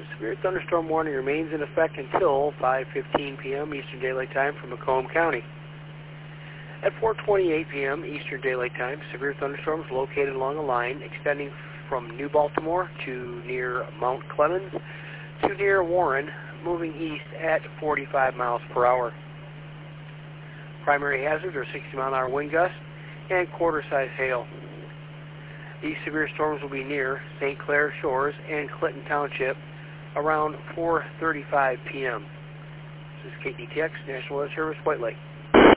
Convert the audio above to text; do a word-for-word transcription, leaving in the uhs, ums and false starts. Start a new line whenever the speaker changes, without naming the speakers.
severe thunderstorm warning remains in effect until five fifteen p m Eastern Daylight Time for Macomb County. At four twenty-eight p m Eastern Daylight Time, severe thunderstorms located along a line extending from New Baltimore to near Mount Clemens to near Warren, moving east at forty-five miles per hour. Primary hazards are sixty mile an hour wind gusts and quarter-size hail. These severe storms will be near Saint Clair Shores and Clinton Township around four thirty-five p m This is K D T X, National Weather Service, White Lake.